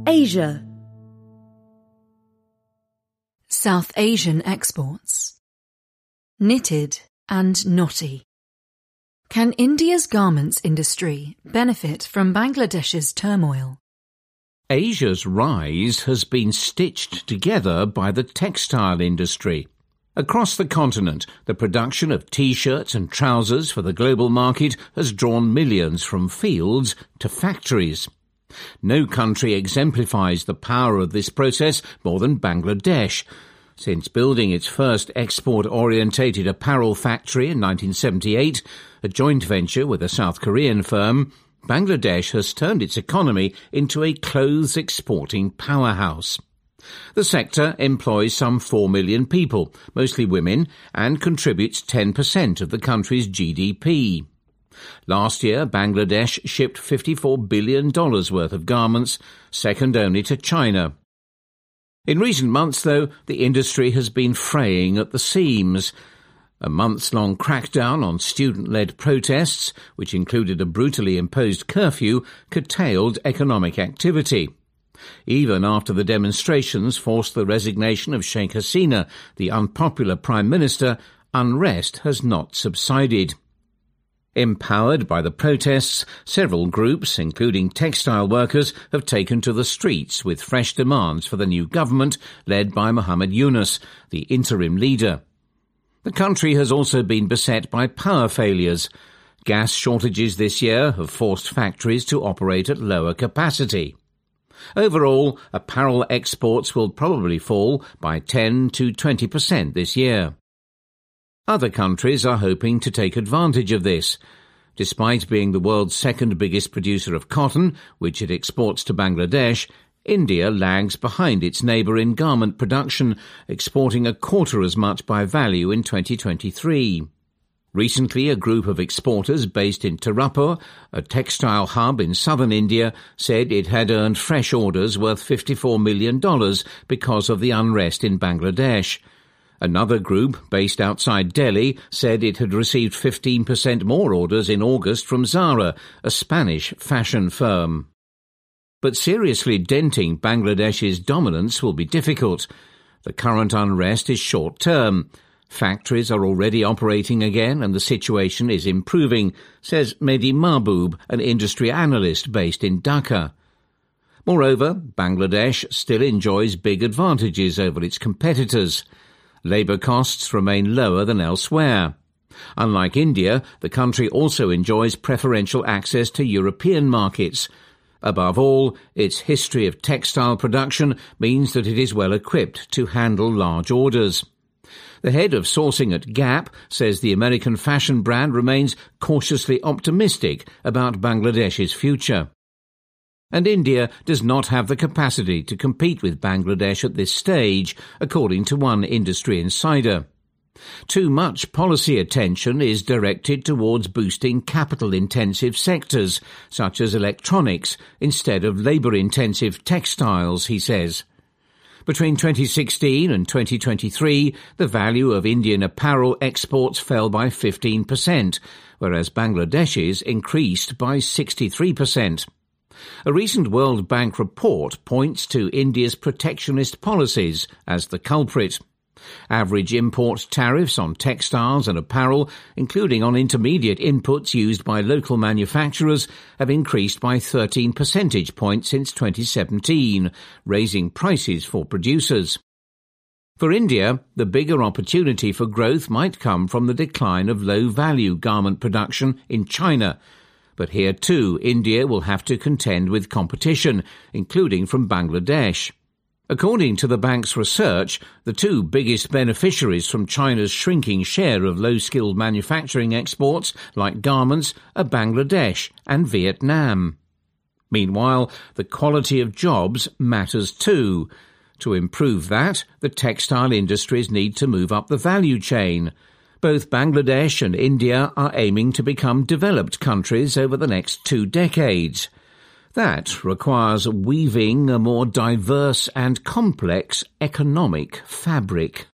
Asia. South Asian exports. Knitted and knotty. Can India's garments industry benefit from Bangladesh's turmoil? Asia's rise has been stitched together by the textile industry. Across the continent, the production of T-shirts and trousers for the global market has drawn millions from fields to factories. No country exemplifies the power of this process more than Bangladesh. Since building its first export-orientated apparel factory in 1978, a joint venture with a South Korean firm, Bangladesh has turned its economy into a clothes exporting powerhouse. The sector employs some 4 million people, mostly women, and contributes 10% of the country's GDP. Last year, Bangladesh shipped $54 billion worth of garments, second only to China. In recent months, though, the industry has been fraying at the seams. A months-long crackdown on student-led protests, which included a brutally imposed curfew, curtailed economic activity. Even after the demonstrations forced the resignation of Sheikh Hasina, the unpopular Prime Minister, unrest has not subsided. Empowered by the protests, several groups, including textile workers, have taken to the streets with fresh demands for the new government led by Muhammad Yunus, the interim leader. The country has also been beset by power failures. Gas shortages this year have forced factories to operate at lower capacity. Overall, apparel exports will probably fall by 10 to 20% this year. Other countries are hoping to take advantage of this. Despite being the world's second biggest producer of cotton, which it exports to Bangladesh, India lags behind its neighbour in garment production, exporting a quarter as much by value in 2023. Recently, a group of exporters based in Tarapur, a textile hub in southern India, said it had earned fresh orders worth $54 million because of the unrest in Bangladesh. Another group, based outside Delhi, said it had received 15% more orders in August from Zara, a Spanish fashion firm. But seriously denting Bangladesh's dominance will be difficult. The current unrest is short-term. Factories are already operating again and the situation is improving, says Mehdi Mahboob, an industry analyst based in Dhaka. Moreover, Bangladesh still enjoys big advantages over its competitors. Labour costs remain lower than elsewhere. Unlike India, the country also enjoys preferential access to European markets. Above all, its history of textile production means that it is well equipped to handle large orders. The head of sourcing at Gap says the American fashion brand remains cautiously optimistic about Bangladesh's future. And India does not have the capacity to compete with Bangladesh at this stage, according to one industry insider. Too much policy attention is directed towards boosting capital-intensive sectors, such as electronics, instead of labour-intensive textiles, he says. Between 2016 and 2023, the value of Indian apparel exports fell by 15%, whereas Bangladesh's increased by 63%. A recent World Bank report points to India's protectionist policies as the culprit. Average import tariffs on textiles and apparel, including on intermediate inputs used by local manufacturers, have increased by 13 percentage points since 2017, raising prices for producers. For India, the bigger opportunity for growth might come from the decline of low-value garment production in China. But here too, India will have to contend with competition, including from Bangladesh. According to the bank's research, the two biggest beneficiaries from China's shrinking share of low-skilled manufacturing exports, like garments, are Bangladesh and Vietnam. Meanwhile, the quality of jobs matters too. To improve that, the textile industries need to move up the value chain. Both Bangladesh and India are aiming to become developed countries over the next 2 decades. That requires weaving a more diverse and complex economic fabric.